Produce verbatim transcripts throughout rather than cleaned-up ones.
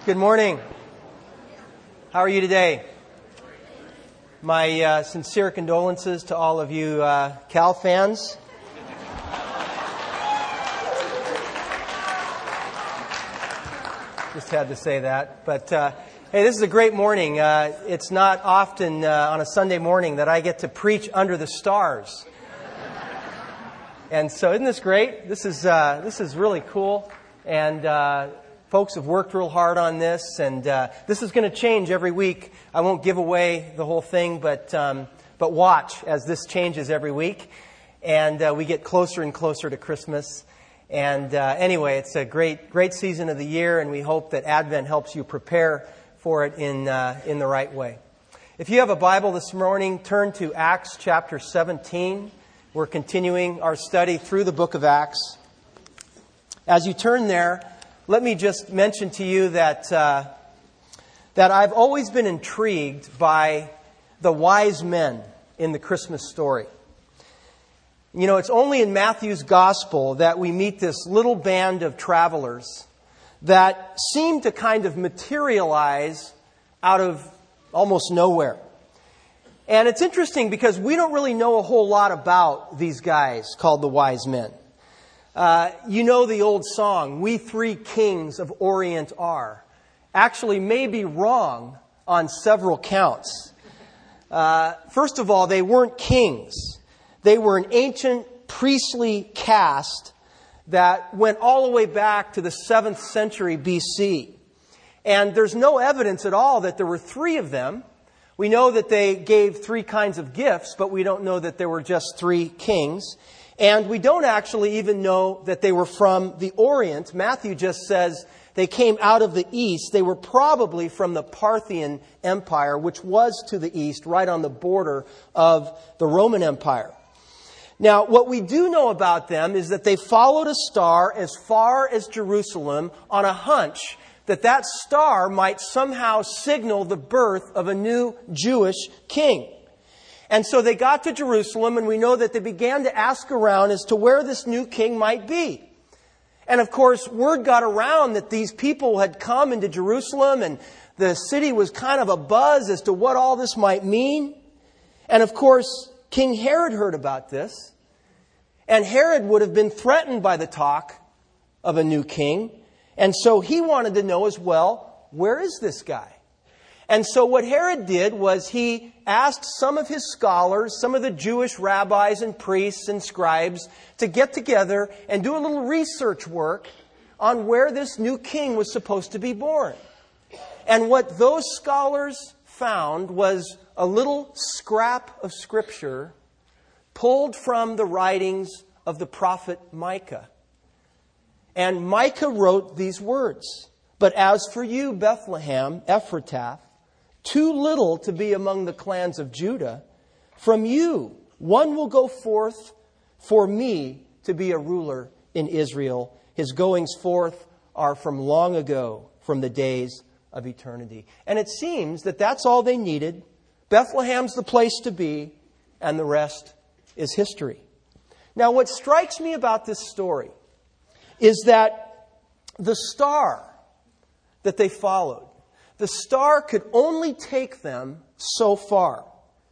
Good morning. How are you today? My uh, sincere condolences to all of you uh, Cal fans. Just had to say that. But uh, hey, this is a great morning. Uh, it's not often uh, on a Sunday morning that I get to preach under the stars. And so isn't this great? This is uh, this is really cool. And uh, folks have worked real hard on this. And uh, this is going to change every week. I won't give away the whole thing, but um, but watch as this changes every week. And uh, we get closer and closer to Christmas. And uh, anyway, it's a great great season of the year. And we hope that Advent helps you prepare for it in uh, in the right way. If you have a Bible this morning, turn to Acts chapter seventeen. We're continuing our study through the book of Acts. As you turn there, let me just mention to you that uh, that I've always been intrigued by the wise men in the Christmas story. You know, it's only in Matthew's gospel that we meet this little band of travelers that seem to kind of materialize out of almost nowhere. And it's interesting because we don't really know a whole lot about these guys called the wise men. Uh, you know the old song, "We three kings of Orient are," actually may be wrong on several counts. Uh, first of all, they weren't kings. They were an ancient priestly caste that went all the way back to the seventh century B C. And there's no evidence at all that there were three of them. We know that they gave three kinds of gifts, but we don't know that there were just three kings. And we don't actually even know that they were from the Orient. Matthew just says they came out of the east. They were probably from the Parthian Empire, which was to the east, right on the border of the Roman Empire. Now, what we do know about them is that they followed a star as far as Jerusalem on a hunch that that star might somehow signal the birth of a new Jewish king. And so they got to Jerusalem, and we know that they began to ask around as to where this new king might be. And of course, word got around that these people had come into Jerusalem, and the city was kind of abuzz as to what all this might mean. And of course, King Herod heard about this. And Herod would have been threatened by the talk of a new king. And so he wanted to know as well, where is this guy? And so what Herod did was he asked some of his scholars, some of the Jewish rabbis and priests and scribes, to get together and do a little research work on where this new king was supposed to be born. And what those scholars found was a little scrap of scripture pulled from the writings of the prophet Micah. And Micah wrote these words, "But as for you, Bethlehem, Ephratah, too little to be among the clans of Judah, from you one will go forth for me to be a ruler in Israel. His goings forth are from long ago, from the days of eternity." And it seems that that's all they needed. Bethlehem's the place to be, and the rest is history. Now, what strikes me about this story is that the star that they followed, the star could only take them so far.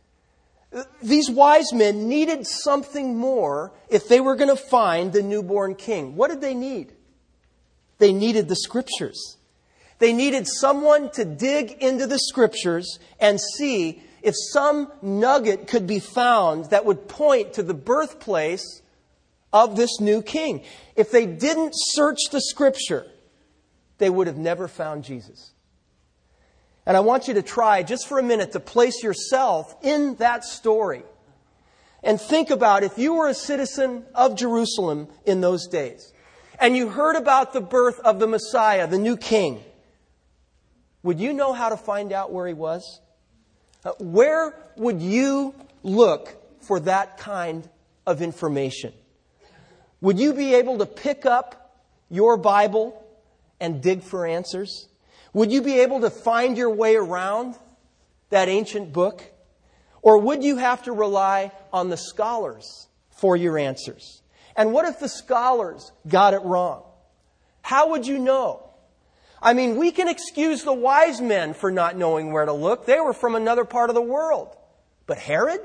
These wise men needed something more if they were going to find the newborn king. What did they need? They needed the scriptures. They needed someone to dig into the scriptures and see if some nugget could be found that would point to the birthplace of this new king. If they didn't search the scripture, they would have never found Jesus. And I want you to try just for a minute to place yourself in that story and think about if you were a citizen of Jerusalem in those days and you heard about the birth of the Messiah, the new king. Would you know how to find out where he was? Uh, where would you look for that kind of information? Would you be able to pick up your Bible and dig for answers? Would you be able to find your way around that ancient book? Or would you have to rely on the scholars for your answers? And what if the scholars got it wrong? How would you know? I mean, we can excuse the wise men for not knowing where to look. They were from another part of the world. But Herod?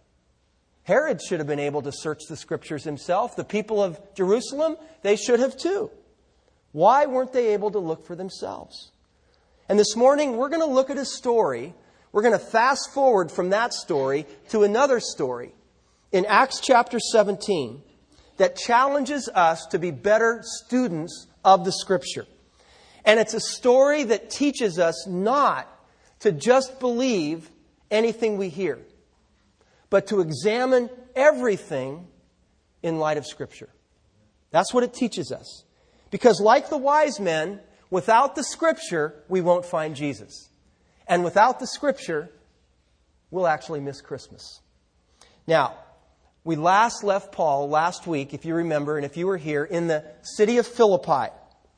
Herod should have been able to search the Scriptures himself. The people of Jerusalem, they should have too. Why weren't they able to look for themselves? And this morning, we're going to look at a story. We're going to fast forward from that story to another story in Acts chapter seventeen that challenges us to be better students of the Scripture. And it's a story that teaches us not to just believe anything we hear, but to examine everything in light of Scripture. That's what it teaches us. Because like the wise men, without the Scripture, we won't find Jesus. And without the Scripture, we'll actually miss Christmas. Now, we last left Paul last week, if you remember, and if you were here, in the city of Philippi.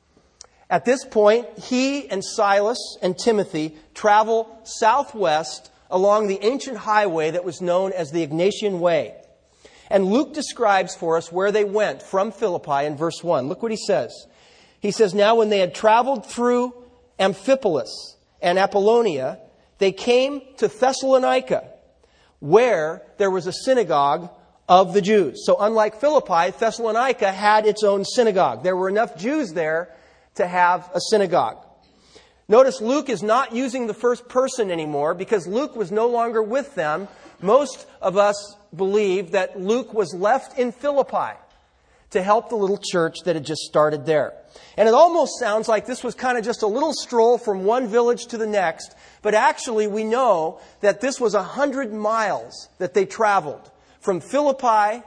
At this point, he and Silas and Timothy travel southwest along the ancient highway that was known as the Egnatian Way. And Luke describes for us where they went from Philippi in verse one. Look what he says. He says, "Now when they had traveled through Amphipolis and Apollonia, they came to Thessalonica, where there was a synagogue of the Jews." So unlike Philippi, Thessalonica had its own synagogue. There were enough Jews there to have a synagogue. Notice Luke is not using the first person anymore because Luke was no longer with them. Most of us believe that Luke was left in Philippi to help the little church that had just started there. And it almost sounds like this was kind of just a little stroll from one village to the next. But actually we know that this was a hundred miles that they traveled. From Philippi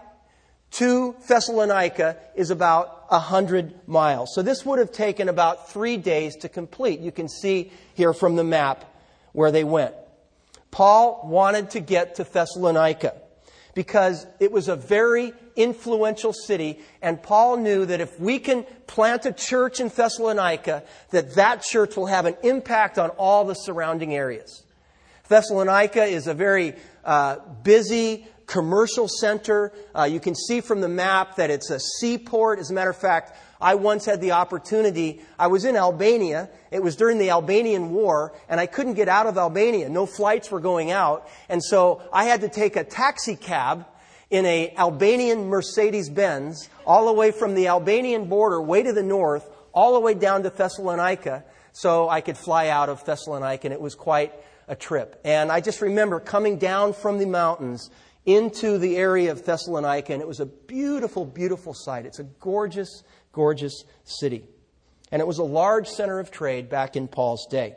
to Thessalonica is about a hundred miles. So this would have taken about three days to complete. You can see here from the map where they went. Paul wanted to get to Thessalonica because it was a very influential city, and Paul knew that if we can plant a church in Thessalonica, that that church will have an impact on all the surrounding areas. Thessalonica is a very uh, busy commercial center. Uh, you can see from the map that it's a seaport. As a matter of fact, I once had the opportunity, I was in Albania. It was during the Albanian War, and I couldn't get out of Albania. No flights were going out. And so I had to take a taxi cab in a Albanian Mercedes-Benz all the way from the Albanian border, way to the north, all the way down to Thessalonica, so I could fly out of Thessalonica, and it was quite a trip. And I just remember coming down from the mountains into the area of Thessalonica, and it was a beautiful, beautiful sight. It's a gorgeous, gorgeous city. And it was a large center of trade back in Paul's day.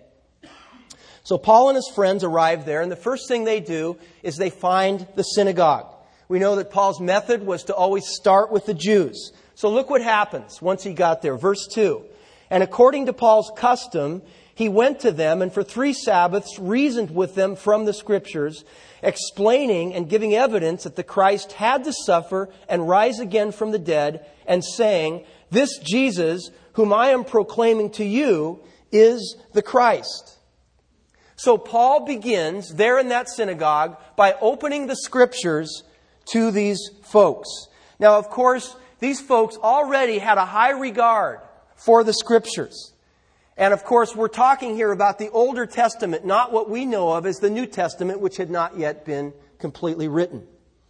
So Paul and his friends arrive there, and the first thing they do is they find the synagogue. We know that Paul's method was to always start with the Jews. So look what happens once he got there. Verse two. "And according to Paul's custom, he went to them and for three Sabbaths reasoned with them from the Scriptures, explaining and giving evidence that the Christ had to suffer and rise again from the dead, and saying, 'This Jesus, whom I am proclaiming to you, is the Christ.'" So Paul begins there in that synagogue by opening the Scriptures to these folks. Now, of course, these folks already had a high regard for the Scriptures. And of course, we're talking here about the Older Testament, not what we know of as the New Testament, which had not yet been completely written.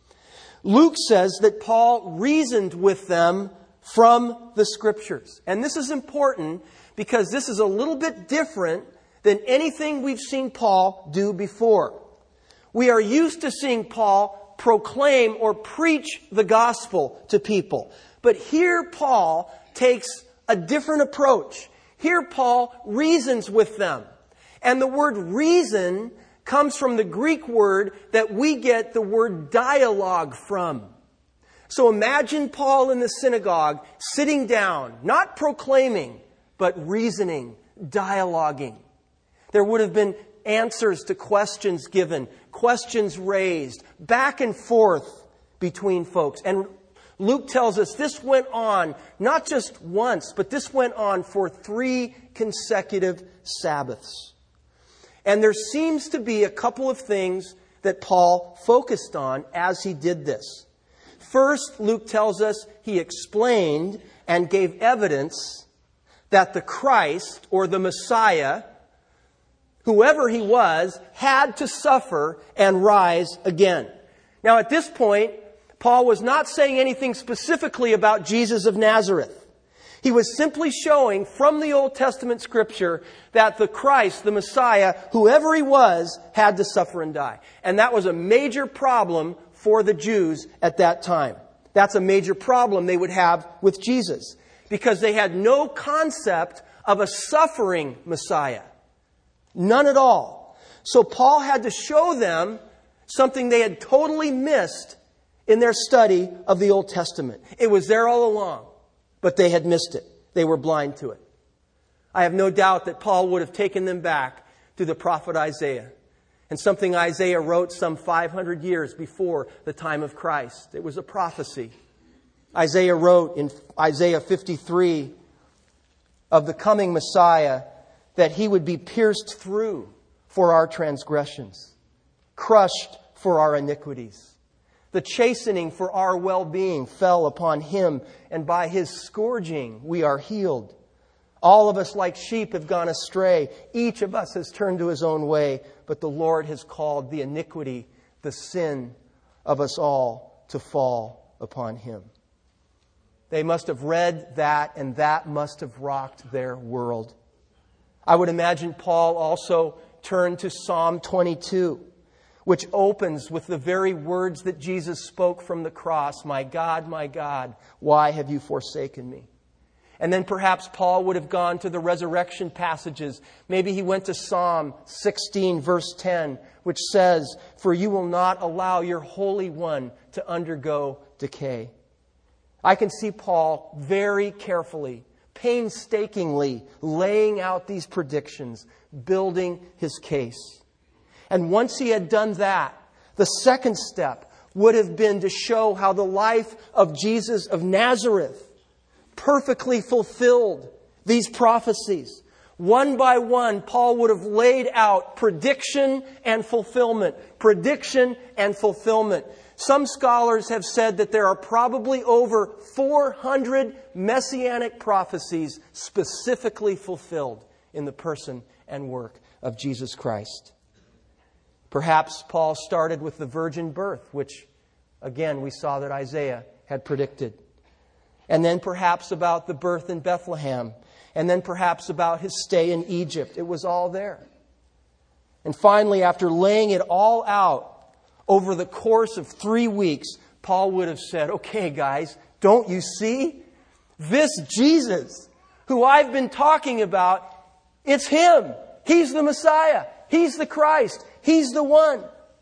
Luke says that Paul reasoned with them from the Scriptures. And this is important because this is a little bit different than anything we've seen Paul do before. We are used to seeing Paul proclaim or preach the gospel to people. But here Paul takes a different approach. Here Paul reasons with them. And the word reason comes from the Greek word that we get the word dialogue from. So imagine Paul in the synagogue sitting down, not proclaiming, but reasoning, dialoguing. There would have been answers to questions given, questions raised, back and forth between folks. And Luke tells us this went on not just once, but this went on for three consecutive Sabbaths. And there seems to be a couple of things that Paul focused on as he did this. First, Luke tells us he explained and gave evidence that the Christ, or the Messiah, whoever he was, had to suffer and rise again. Now at this point, Paul was not saying anything specifically about Jesus of Nazareth. He was simply showing from the Old Testament Scripture that the Christ, the Messiah, whoever he was, had to suffer and die. And that was a major problem for the Jews at that time. That's a major problem they would have with Jesus, because they had no concept of a suffering Messiah. None at all. So Paul had to show them something they had totally missed in their study of the Old Testament. It was there all along, but they had missed it. They were blind to it. I have no doubt that Paul would have taken them back to the prophet Isaiah, and something Isaiah wrote some five hundred years before the time of Christ. It was a prophecy. Isaiah wrote in Isaiah fifty-three of the coming Messiah that he would be pierced through for our transgressions, crushed for our iniquities. The chastening for our well-being fell upon him, and by his scourging we are healed. All of us like sheep have gone astray. Each of us has turned to his own way, but the Lord has called the iniquity, the sin of us all to fall upon him. They must have read that, and that must have rocked their world. I would imagine Paul also turned to Psalm twenty-two, which opens with the very words that Jesus spoke from the cross. My God, my God, why have you forsaken me? And then perhaps Paul would have gone to the resurrection passages. Maybe he went to Psalm sixteen, verse ten, which says, for you will not allow your Holy One to undergo decay. I can see Paul very carefully, painstakingly laying out these predictions, building his case. And once he had done that, the second step would have been to show how the life of Jesus of Nazareth perfectly fulfilled these prophecies. One by one, Paul would have laid out prediction and fulfillment. Prediction and fulfillment. Some scholars have said that there are probably over four hundred messianic prophecies specifically fulfilled in the person and work of Jesus Christ. Perhaps Paul started with the virgin birth, which, again, we saw that Isaiah had predicted. And then perhaps about the birth in Bethlehem. And then perhaps about his stay in Egypt. It was all there. And finally, after laying it all out over the course of three weeks, Paul would have said, okay, guys, don't you see? This Jesus, who I've been talking about, it's him. He's the Messiah. He's the Christ. He's the one.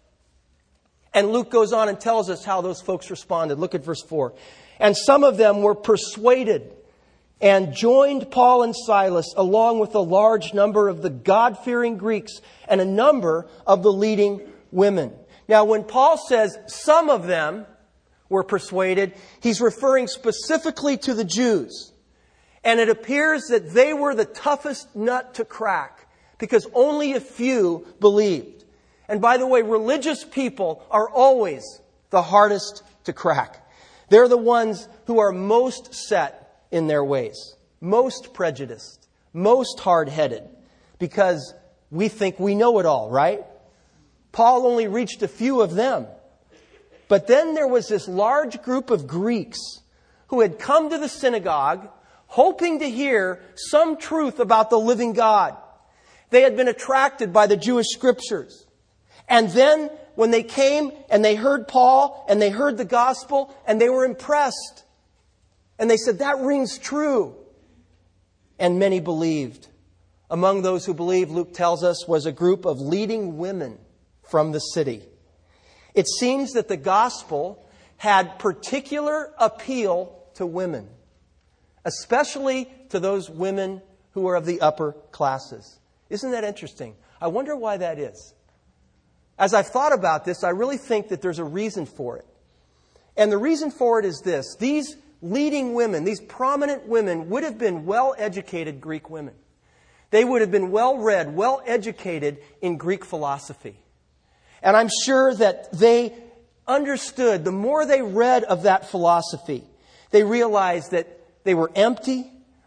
And Luke goes on and tells us how those folks responded. Look at verse four. And some of them were persuaded and joined Paul and Silas along with a large number of the God-fearing Greeks and a number of the leading women. Now, when Paul says some of them were persuaded, he's referring specifically to the Jews. And it appears that they were the toughest nut to crack because only a few believed. And by the way, religious people are always the hardest to crack. They're the ones who are most set in their ways, most prejudiced, most hard-headed, because we think we know it all, right? Paul only reached a few of them. But then there was this large group of Greeks who had come to the synagogue hoping to hear some truth about the living God. They had been attracted by the Jewish scriptures. And then when they came and they heard Paul and they heard the gospel and they were impressed. And they said, that rings true. And many believed. Among those who believed, Luke tells us, was a group of leading women from the city. It seems that the gospel had particular appeal to women, especially to those women who are of the upper classes. Isn't that interesting? I wonder why that is. As I've thought about this, I really think that there's a reason for it. And the reason for it is this. These leading women, these prominent women, would have been well-educated Greek women. They would have been well-read, well-educated in Greek philosophy. And I'm sure that they understood, the more they read of that philosophy, they realized that they were empty,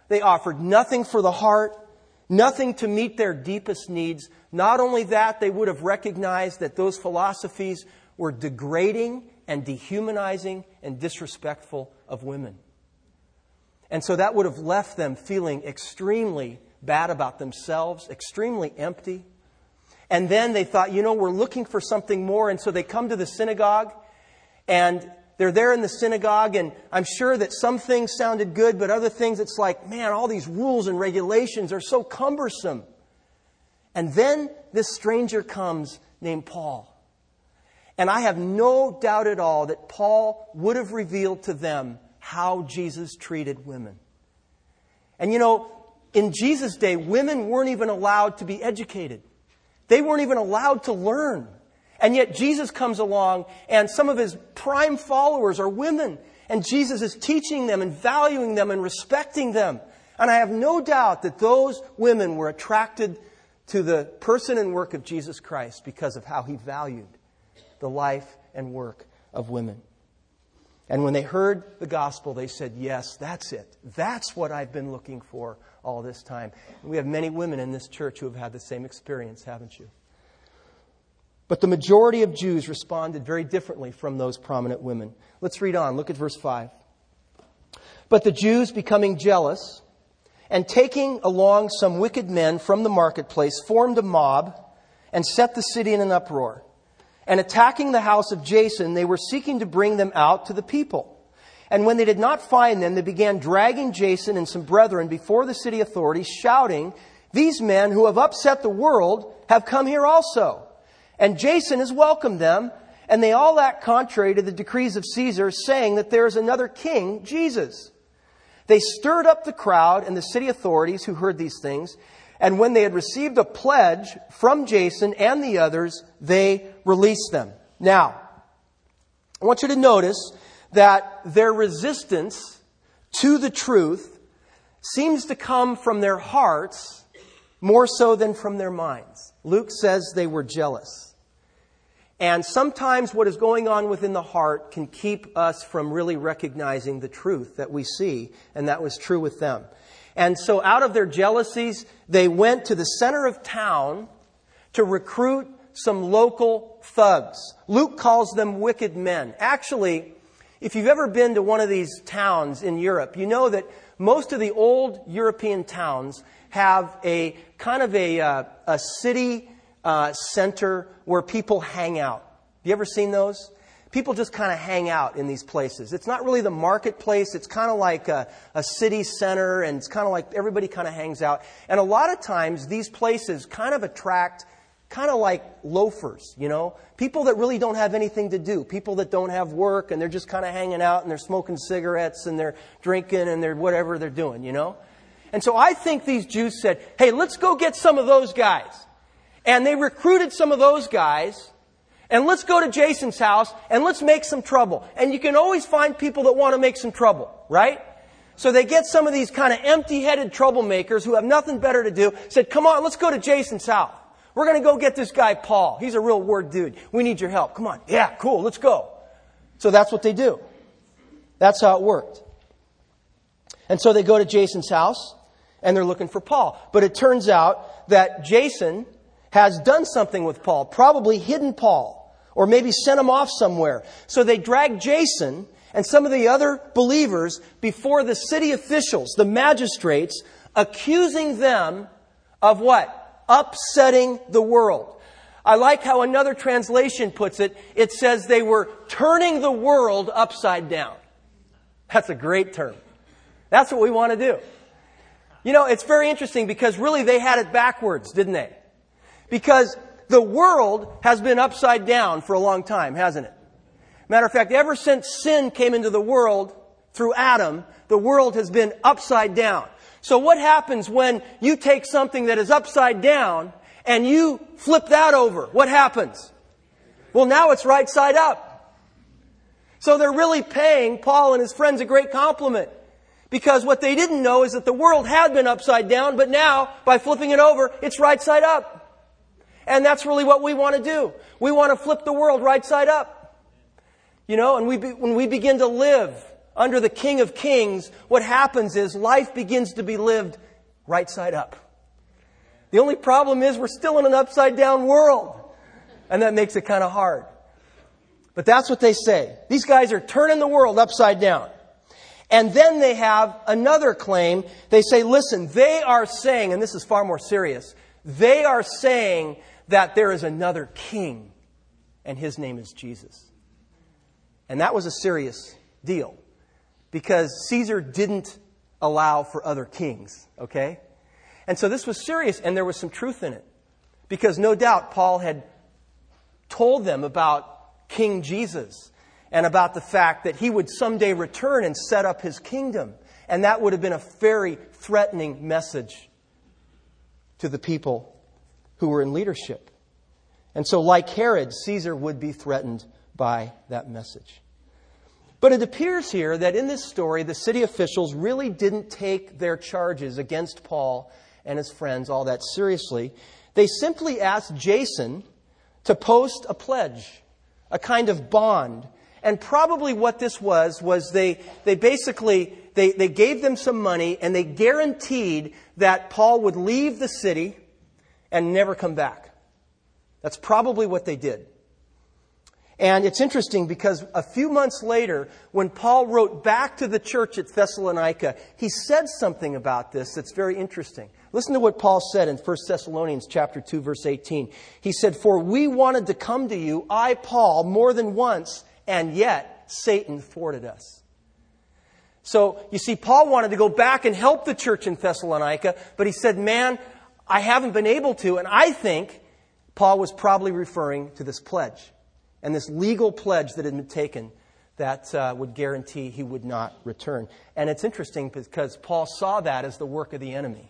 They offered nothing for the heart, nothing to meet their deepest needs. Not only that, they would have recognized that those philosophies were degrading and dehumanizing and disrespectful of women. And so that would have left them feeling extremely bad about themselves, extremely empty. And then they thought, you know, we're looking for something more. And so they come to the synagogue, and they're there in the synagogue, and I'm sure that some things sounded good, but other things it's like, man, all these rules and regulations are so cumbersome. And then this stranger comes named Paul. And I have no doubt at all that Paul would have revealed to them how Jesus treated women. And you know, in Jesus' day, women weren't even allowed to be educated. They weren't even allowed to learn. And yet Jesus comes along, and some of his prime followers are women. And Jesus is teaching them and valuing them and respecting them. And I have no doubt that those women were attracted to the person and work of Jesus Christ because of how he valued the life and work of women. And when they heard the gospel, they said, yes, that's it. That's what I've been looking for all this time. And we have many women in this church who have had the same experience, haven't you? But the majority of Jews responded very differently from those prominent women. Let's read on. Look at verse five. But the Jews, becoming jealous, and taking along some wicked men from the marketplace, formed a mob and set the city in an uproar. And attacking the house of Jason, they were seeking to bring them out to the people. And when they did not find them, they began dragging Jason and some brethren before the city authorities, shouting, "These men who have upset the world have come here also. And Jason has welcomed them, and they all act contrary to the decrees of Caesar, saying that there is another king, Jesus." They stirred up the crowd and the city authorities who heard these things. And when they had received a pledge from Jason and the others, they released them. Now, I want you to notice that their resistance to the truth seems to come from their hearts more so than from their minds. Luke says they were jealous. And sometimes what is going on within the heart can keep us from really recognizing the truth that we see, and that was true with them. And so out of their jealousies, they went to the center of town to recruit some local thugs. Luke calls them wicked men. Actually, if you've ever been to one of these towns in Europe, you know that most of the old European towns have a kind of a, uh, a city uh, center where people hang out. You ever seen those? People just kind of hang out in these places. It's not really the marketplace. It's kind of like a, a city center, and it's kind of like everybody kind of hangs out. And a lot of times these places kind of attract kind of like loafers, you know, people that really don't have anything to do, people that don't have work, and they're just kind of hanging out, and they're smoking cigarettes, and they're drinking, and they're whatever they're doing, you know. And so I think these Jews said, hey, let's go get some of those guys. And they recruited some of those guys. And let's go to Jason's house and let's make some trouble. And you can always find people that want to make some trouble, right? So they get some of these kind of empty-headed troublemakers who have nothing better to do, said, come on, let's go to Jason's house. We're going to go get this guy, Paul. He's a real word dude. We need your help. Come on. Yeah, cool. Let's go. So that's what they do. That's how it worked. And so they go to Jason's house and they're looking for Paul. But it turns out that Jason has done something with Paul, probably hidden Paul, or maybe sent him off somewhere. So they drag Jason and some of the other believers before the city officials, the magistrates, accusing them of what? Upsetting the world. I like how another translation puts it. It says they were turning the world upside down. That's a great term. That's what we want to do. You know, it's very interesting because really they had it backwards, didn't they? Because the world has been upside down for a long time, hasn't it? Matter of fact, ever since sin came into the world through Adam, the world has been upside down. So what happens when you take something that is upside down and you flip that over? What happens? Well, now it's right side up. So they're really paying Paul and his friends a great compliment. Because what they didn't know is that the world had been upside down, but now, by flipping it over, it's right side up. And that's really what we want to do. We want to flip the world right side up. You know, and we be, when we begin to live under the King of Kings, what happens is life begins to be lived right side up. The only problem is we're still in an upside down world. And that makes it kind of hard. But that's what they say. These guys are turning the world upside down. And then they have another claim. They say, listen, they are saying, and this is far more serious, they are saying that there is another king, and his name is Jesus. And that was a serious deal, because Caesar didn't allow for other kings, okay? And so this was serious, and there was some truth in it, because no doubt Paul had told them about King Jesus and about the fact that he would someday return and set up his kingdom. And that would have been a very threatening message to the people who were in leadership. And so, like Herod, Caesar would be threatened by that message. But it appears here that in this story, the city officials really didn't take their charges against Paul and his friends all that seriously. They simply asked Jason to post a pledge, a kind of bond. And probably what this was, was they, they basically, they, they gave them some money and they guaranteed that Paul would leave the city and never come back. That's probably what they did. And it's interesting because a few months later, when Paul wrote back to the church at Thessalonica, he said something about this that's very interesting. Listen to what Paul said in First Thessalonians chapter two, verse eighteen. He said, "For we wanted to come to you, I, Paul, more than once, and yet Satan thwarted us." So, you see, Paul wanted to go back and help the church in Thessalonica, but he said, man, I haven't been able to. And I think Paul was probably referring to this pledge and this legal pledge that had been taken that uh, would guarantee he would not return. And it's interesting because Paul saw that as the work of the enemy.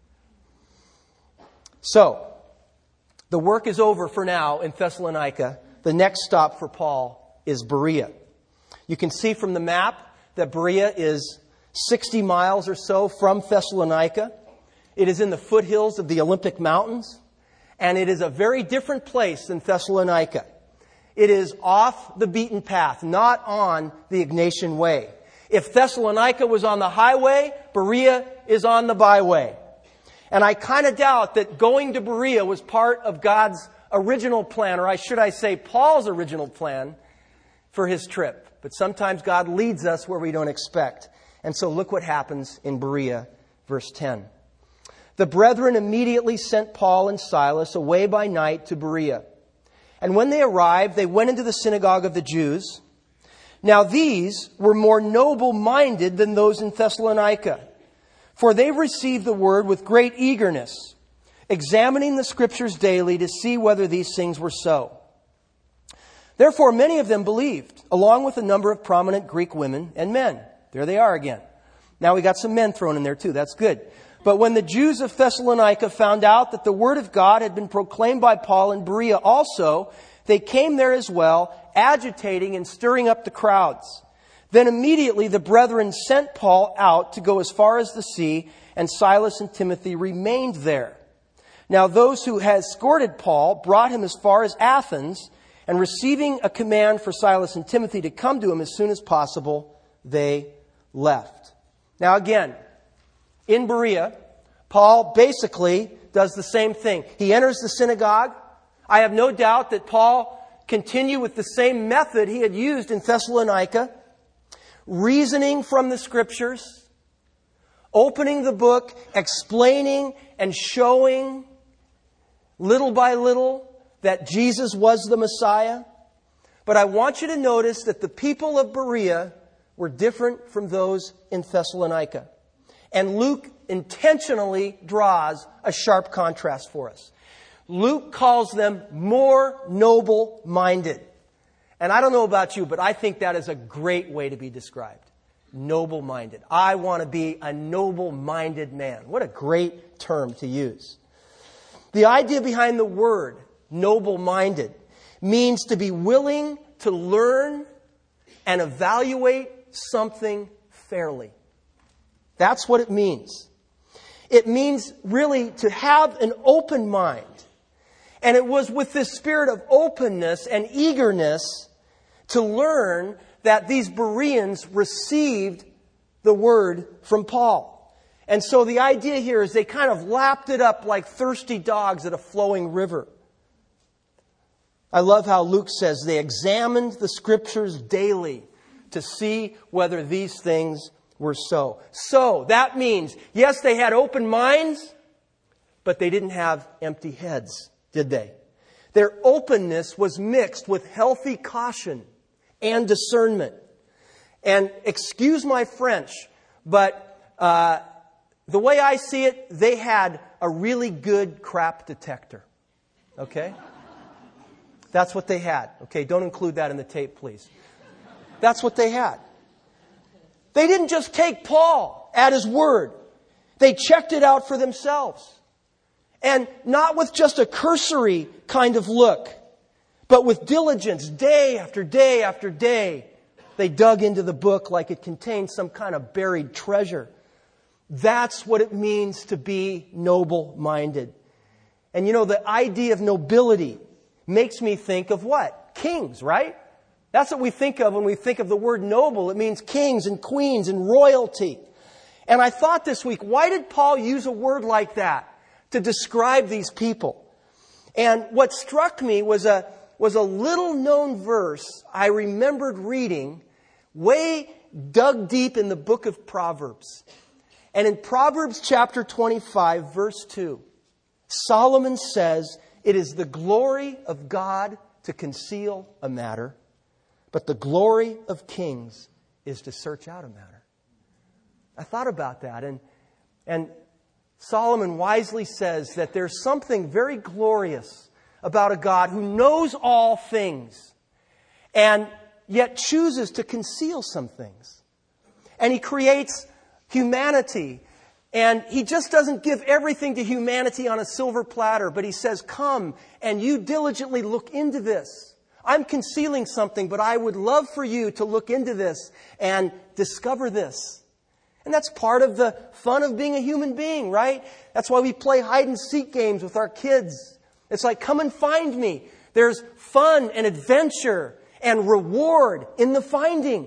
So, the work is over for now in Thessalonica. The next stop for Paul is Berea. You can see from the map that Berea is sixty miles or so from Thessalonica. It is in the foothills of the Olympic Mountains, and it is a very different place than Thessalonica. It is off the beaten path, not on the Ignatian Way. If Thessalonica was on the highway, Berea is on the byway. And I kind of doubt that going to Berea was part of God's original plan, or I should I say Paul's original plan for his trip. But sometimes God leads us where we don't expect. And so look what happens in Berea, verse ten. The brethren immediately sent Paul and Silas away by night to Berea. And when they arrived, they went into the synagogue of the Jews. Now these were more noble-minded than those in Thessalonica, for they received the word with great eagerness, examining the Scriptures daily to see whether these things were so. Therefore many of them believed, along with a number of prominent Greek women and men. There they are again. Now we got some men thrown in there too. That's good. But when the Jews of Thessalonica found out that the word of God had been proclaimed by Paul in Berea also, they came there as well, agitating and stirring up the crowds. Then immediately the brethren sent Paul out to go as far as the sea, and Silas and Timothy remained there. Now those who had escorted Paul brought him as far as Athens, and receiving a command for Silas and Timothy to come to him as soon as possible, they left. Now again, in Berea, Paul basically does the same thing. He enters the synagogue. I have no doubt that Paul continued with the same method he had used in Thessalonica, reasoning from the Scriptures, opening the book, explaining and showing little by little that Jesus was the Messiah. But I want you to notice that the people of Berea were different from those in Thessalonica. And Luke intentionally draws a sharp contrast for us. Luke calls them more noble-minded. And I don't know about you, but I think that is a great way to be described. Noble-minded. I want to be a noble-minded man. What a great term to use. The idea behind the word noble-minded means to be willing to learn and evaluate something fairly. That's what it means. It means really to have an open mind. And it was with this spirit of openness and eagerness to learn that these Bereans received the word from Paul. And so the idea here is they kind of lapped it up like thirsty dogs at a flowing river. I love how Luke says they examined the Scriptures daily to see whether these things were so. So that means, yes, they had open minds, but they didn't have empty heads, did they? Their openness was mixed with healthy caution and discernment. And excuse my French, but uh, the way I see it, they had a really good crap detector. Okay? That's what they had. Okay, don't include that in the tape, please. That's what they had. They didn't just take Paul at his word. They checked it out for themselves. And not with just a cursory kind of look, but with diligence, day after day after day. They dug into the book like it contained some kind of buried treasure. That's what it means to be noble-minded. And you know, the idea of nobility makes me think of what? Kings, right? That's what we think of when we think of the word noble. It means kings and queens and royalty. And I thought this week, why did Paul use a word like that to describe these people? And what struck me was a, was a little known verse I remembered reading way dug deep in the book of Proverbs. And in Proverbs chapter twenty-five, verse two, Solomon says, "It is the glory of God to conceal a matter, but the glory of kings is to search out a matter." I thought about that, and and Solomon wisely says that there's something very glorious about a God who knows all things and yet chooses to conceal some things. And He creates humanity, and He just doesn't give everything to humanity on a silver platter, but He says, "Come and you diligently look into this. I'm concealing something, but I would love for you to look into this and discover this." And that's part of the fun of being a human being, right? That's why we play hide and seek games with our kids. It's like, come and find me. There's fun and adventure and reward in the finding.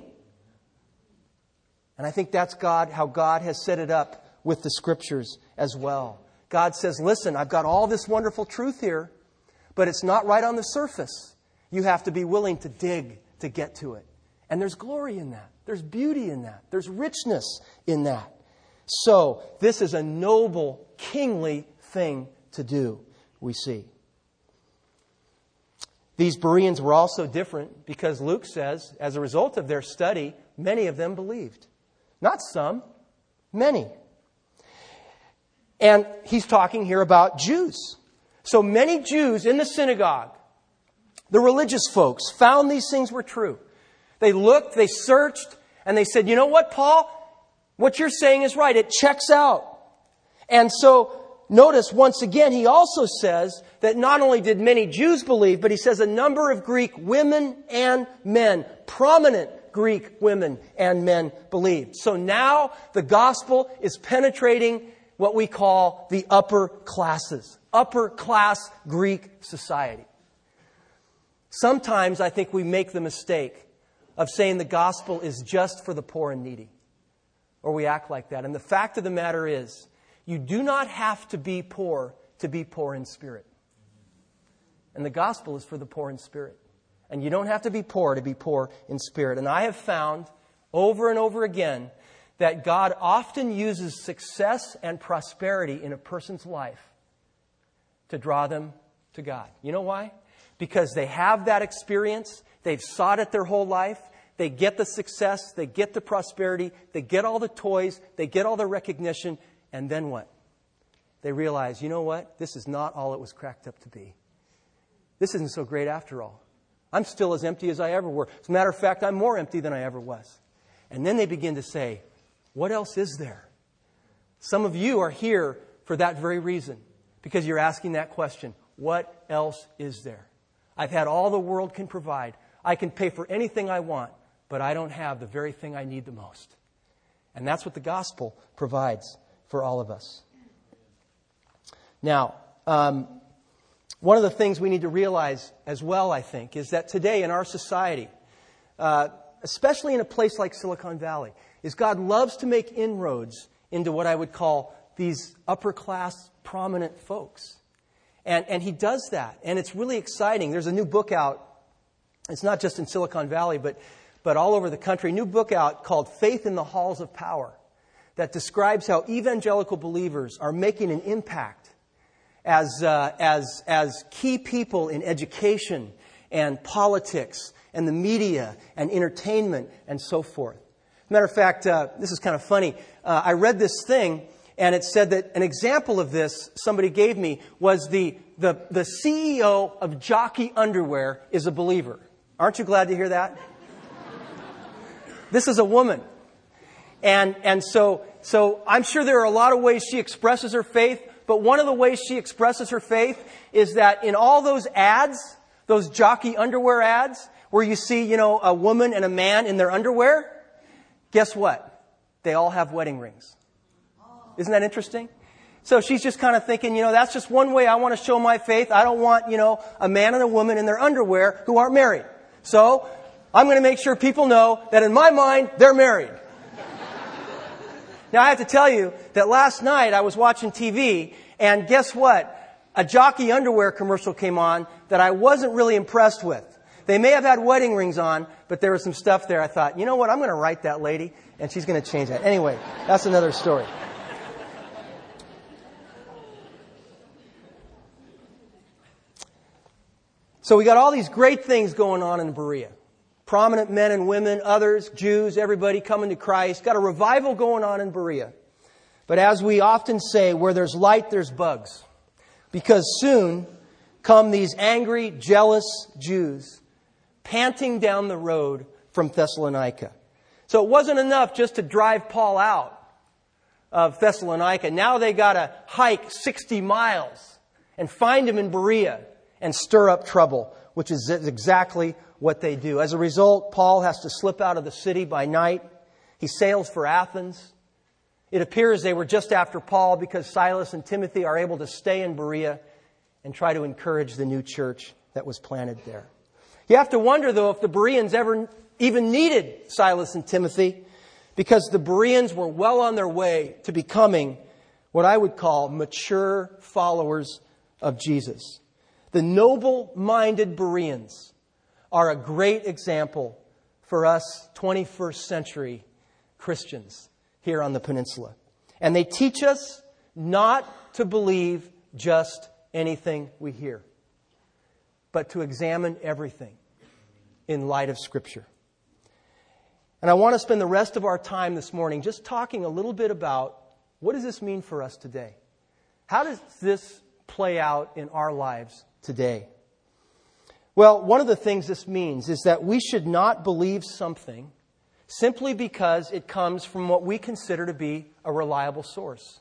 And I think that's God, how God has set it up with the Scriptures as well. God says, listen, I've got all this wonderful truth here, but it's not right on the surface. You have to be willing to dig to get to it. And there's glory in that. There's beauty in that. There's richness in that. So, this is a noble, kingly thing to do, we see. These Bereans were also different because Luke says, as a result of their study, many of them believed. Not some, many. And he's talking here about Jews. So many Jews in the synagogue, the religious folks, found these things were true. They looked, they searched, and they said, you know what, Paul? What you're saying is right. It checks out. And so, notice once again, he also says that not only did many Jews believe, but he says a number of Greek women and men, prominent Greek women and men believed. So now the gospel is penetrating what we call the upper classes, upper class Greek society. Sometimes I think we make the mistake of saying the gospel is just for the poor and needy. Or we act like that. And the fact of the matter is, you do not have to be poor to be poor in spirit. And the gospel is for the poor in spirit. And you don't have to be poor to be poor in spirit. And I have found over and over again that God often uses success and prosperity in a person's life to draw them to God. You know why? Because they have that experience. They've sought it their whole life. They get the success. They get the prosperity. They get all the toys. They get all the recognition. And then what? They realize, you know what? This is not all it was cracked up to be. This isn't so great after all. I'm still as empty as I ever were. As a matter of fact, I'm more empty than I ever was. And then they begin to say, what else is there? Some of you are here for that very reason. Because you're asking that question. What else is there? I've had all the world can provide. I can pay for anything I want, but I don't have the very thing I need the most. And that's what the gospel provides for all of us. Now, um, one of the things we need to realize as well, I think, is that today in our society, uh, especially in a place like Silicon Valley, is God loves to make inroads into what I would call these upper-class, prominent folks. And, and He does that. And it's really exciting. There's a new book out. It's not just in Silicon Valley, but, but all over the country. A new book out called Faith in the Halls of Power that describes how evangelical believers are making an impact as, uh, as, as key people in education and politics and the media and entertainment and so forth. Matter of fact, uh, this is kind of funny. Uh, I read this thing, and it said that an example of this somebody gave me was the, the, the C E O of Jockey Underwear is a believer. Aren't you glad to hear that? This is a woman. And, and so, so I'm sure there are a lot of ways she expresses her faith, but one of the ways she expresses her faith is that in all those ads, those Jockey Underwear ads, where you see, you know, a woman and a man in their underwear, guess what? They all have wedding rings. Isn't that interesting? So she's just kind of thinking, you know, that's just one way I want to show my faith. I don't want, you know, a man and a woman in their underwear who aren't married. So I'm going to make sure people know that in my mind, they're married. Now, I have to tell you that last night I was watching T V, and guess what? A Jockey Underwear commercial came on that I wasn't really impressed with. They may have had wedding rings on, but there was some stuff there. I thought, you know what? I'm going to write that lady, and she's going to change that. Anyway, that's another story. So we got all these great things going on in Berea. Prominent men and women, others, Jews, everybody coming to Christ. Got a revival going on in Berea. But as we often say, where there's light, there's bugs. Because soon come these angry, jealous Jews panting down the road from Thessalonica. So it wasn't enough just to drive Paul out of Thessalonica. Now they got to hike sixty miles and find him in Berea and stir up trouble, which is exactly what they do. As a result, Paul has to slip out of the city by night. He sails for Athens. It appears they were just after Paul because Silas and Timothy are able to stay in Berea and try to encourage the new church that was planted there. You have to wonder, though, if the Bereans ever even needed Silas and Timothy, because the Bereans were well on their way to becoming what I would call mature followers of Jesus. The noble-minded Bereans are a great example for us twenty-first century Christians here on the peninsula. And they teach us not to believe just anything we hear, but to examine everything in light of Scripture. And I want to spend the rest of our time this morning just talking a little bit about what does this mean for us today? How does this play out in our lives today? Well, one of the things this means is that we should not believe something simply because it comes from what we consider to be a reliable source.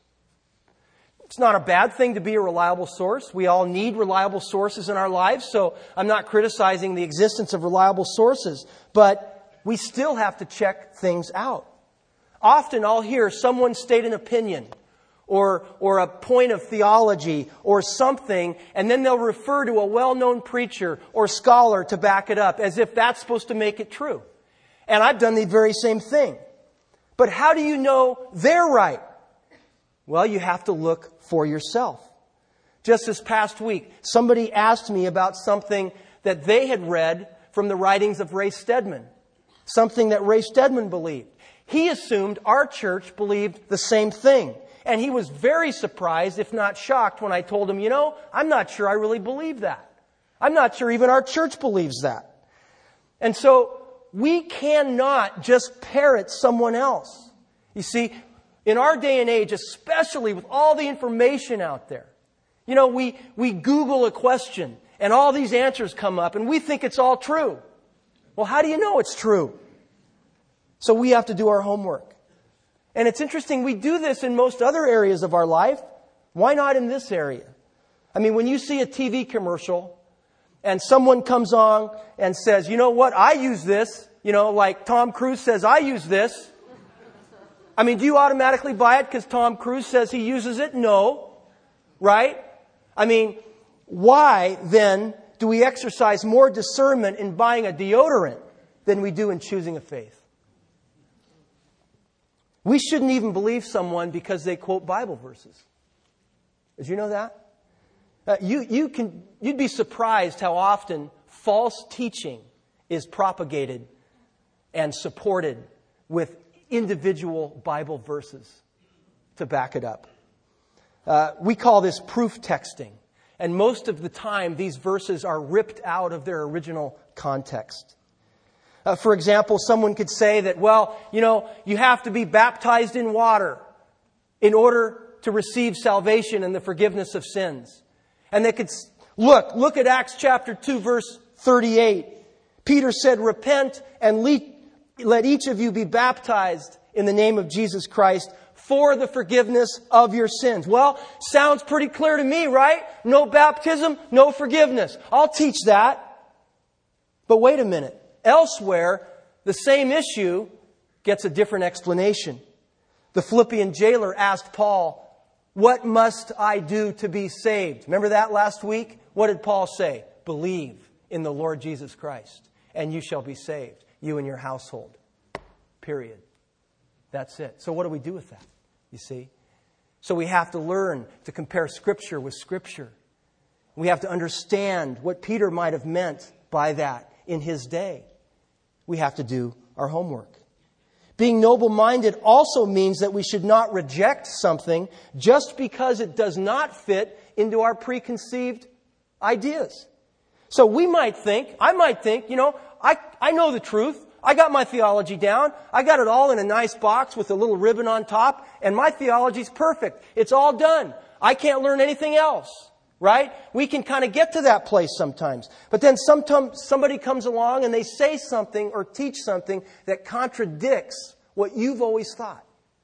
It's not a bad thing to be a reliable source. We all need reliable sources in our lives, so I'm not criticizing the existence of reliable sources, but we still have to check things out. Often I'll hear someone state an opinion or or a point of theology or something, and then they'll refer to a well-known preacher or scholar to back it up as if that's supposed to make it true. And I've done the very same thing. But how do you know they're right? Well, you have to look for yourself. Just this past week, somebody asked me about something that they had read from the writings of Ray Stedman. Something that Ray Stedman believed. He assumed our church believed the same thing. And he was very surprised, if not shocked, when I told him, you know, I'm not sure I really believe that. I'm not sure even our church believes that. And so we cannot just parrot someone else. You see, in our day and age, especially with all the information out there, you know, we, we Google a question and all these answers come up and we think it's all true. Well, how do you know it's true? So we have to do our homework. And it's interesting, we do this in most other areas of our life. Why not in this area? I mean, when you see a T V commercial and someone comes on and says, you know what, I use this, you know, like Tom Cruise says, I use this. I mean, do you automatically buy it because Tom Cruise says he uses it? No. Right? I mean, why then do we exercise more discernment in buying a deodorant than we do in choosing a faith. We shouldn't even believe someone because they quote Bible verses. Did you know that? Uh, you, you can, you'd be surprised how often false teaching is propagated and supported with individual Bible verses to back it up. Uh, we call this proof texting. And most of the time, these verses are ripped out of their original context. Uh, for example, someone could say that, well, you know, you have to be baptized in water in order to receive salvation and the forgiveness of sins. And they could look, look at Acts chapter two, verse thirty-eight. Peter said, repent and le- let each of you be baptized in the name of Jesus Christ for the forgiveness of your sins. Well, sounds pretty clear to me, right? No baptism, no forgiveness. I'll teach that. But wait a minute. Elsewhere, the same issue gets a different explanation. The Philippian jailer asked Paul, what must I do to be saved? Remember that last week? What did Paul say? Believe in the Lord Jesus Christ, and you shall be saved, you and your household. Period. That's it. So what do we do with that? You see? So we have to learn to compare Scripture with Scripture. We have to understand what Peter might have meant by that in his day. We have to do our homework. Being noble-minded also means that we should not reject something just because it does not fit into our preconceived ideas. So we might think, I might think, you know, I, I know the truth. I got my theology down. I got it all in a nice box with a little ribbon on top, and my theology's perfect. It's all done. I can't learn anything else. Right? We can kind of get to that place sometimes. But then sometimes somebody comes along and they say something or teach something that contradicts what you've always thought.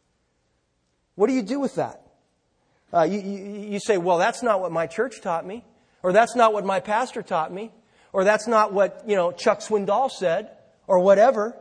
What do you do with that? Uh, you, you, you say, well, that's not what my church taught me. Or that's not what my pastor taught me. Or that's not what, you know, Chuck Swindoll said. Or whatever.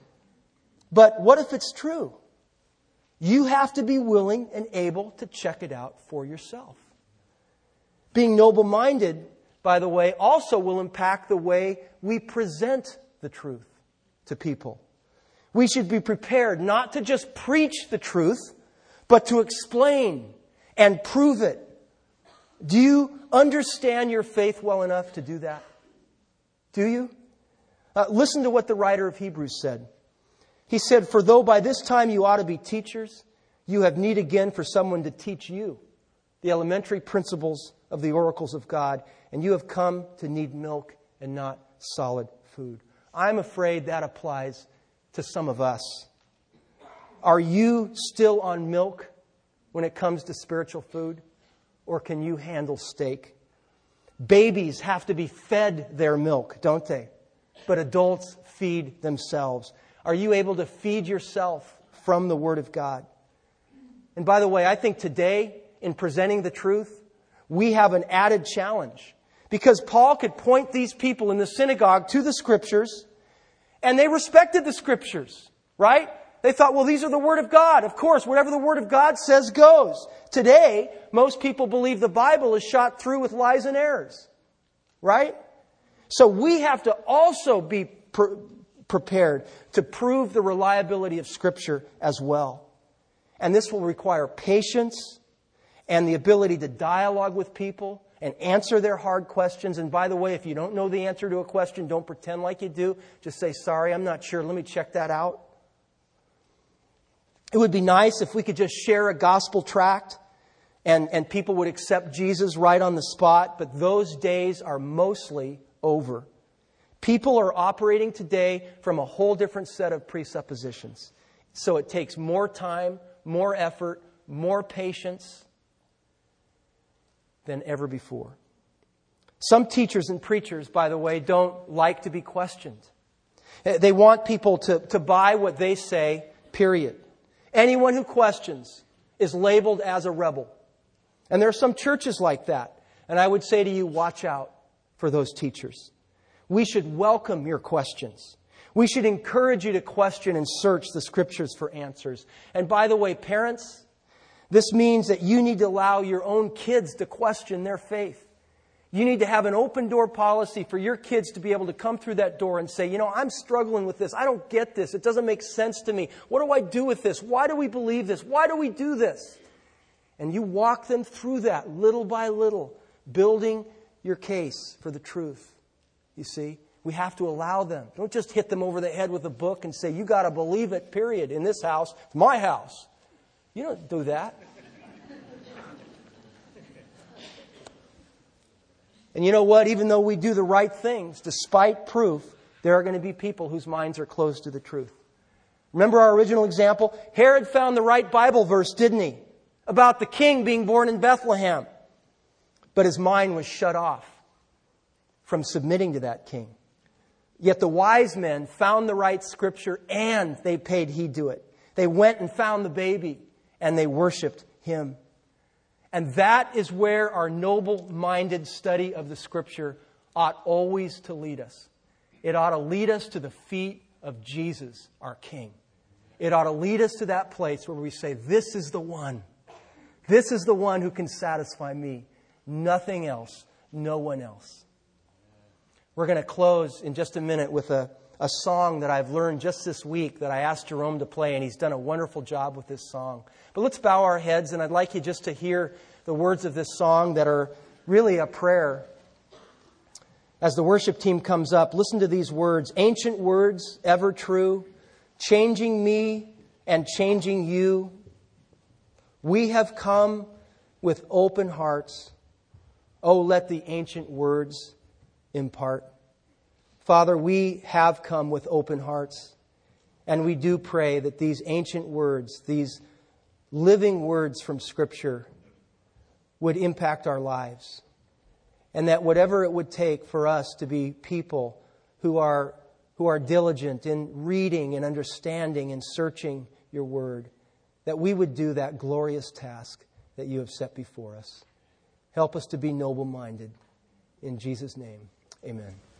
But what if it's true? You have to be willing and able to check it out for yourself. Being noble-minded, by the way, also will impact the way we present the truth to people. We should be prepared not to just preach the truth, but to explain and prove it. Do you understand your faith well enough to do that? Do you? Uh, listen to what the writer of Hebrews said. He said, for though by this time you ought to be teachers, you have need again for someone to teach you the elementary principles of the oracles of God, and you have come to need milk and not solid food. I'm afraid that applies to some of us. Are you still on milk when it comes to spiritual food? Or can you handle steak? Babies have to be fed their milk, don't they? But adults feed themselves. Are you able to feed yourself from the Word of God? And by the way, I think today, in presenting the truth, we have an added challenge. Because Paul could point these people in the synagogue to the Scriptures, and they respected the Scriptures, right? They thought, well, these are the Word of God. Of course, whatever the Word of God says goes. Today, most people believe the Bible is shot through with lies and errors, right? So we have to also be pre- prepared to prove the reliability of Scripture as well. And this will require patience and the ability to dialogue with people and answer their hard questions. And by the way, if you don't know the answer to a question, don't pretend like you do. Just say, sorry, I'm not sure. Let me check that out. It would be nice if we could just share a gospel tract and, and people would accept Jesus right on the spot. But those days are mostly over. People are operating today from a whole different set of presuppositions. So it takes more time, more effort, more patience than ever before. Some teachers and preachers, by the way, don't like to be questioned. They want people to, to buy what they say, period. Anyone who questions is labeled as a rebel. And there are some churches like that. And I would say to you, watch out for those teachers. We should welcome your questions. We should encourage you to question and search the Scriptures for answers. And by the way, parents, this means that you need to allow your own kids to question their faith. You need to have an open door policy for your kids to be able to come through that door and say, you know, I'm struggling with this. I don't get this. It doesn't make sense to me. What do I do with this? Why do we believe this? Why do we do this? And you walk them through that little by little, building your case for the truth. You see? We have to allow them. Don't just hit them over the head with a book and say, you got to believe it, period, in this house. It's my house. You don't do that. And you know what? Even though we do the right things, despite proof, there are going to be people whose minds are closed to the truth. Remember our original example? Herod found the right Bible verse, didn't he? About the king being born in Bethlehem. But his mind was shut off from submitting to that king. Yet the wise men found the right scripture and they paid heed to it. They went and found the baby and they worshiped him. And that is where our noble-minded study of the Scripture ought always to lead us. It ought to lead us to the feet of Jesus, our King. It ought to lead us to that place where we say, this is the one. This is the one who can satisfy me. Nothing else. No one else. We're going to close in just a minute with a, a song that I've learned just this week that I asked Jerome to play, and he's done a wonderful job with this song. But let's bow our heads, and I'd like you just to hear the words of this song that are really a prayer. As the worship team comes up, listen to these words. Ancient words, ever true, changing me and changing you. We have come with open hearts. Oh, let the ancient words impart. Father, we have come with open hearts, and we do pray that these ancient words, these living words from Scripture, would impact our lives. And that whatever it would take for us to be people who are, who are diligent in reading and understanding and searching your word, that we would do that glorious task that you have set before us. Help us to be noble-minded. In Jesus' name, amen.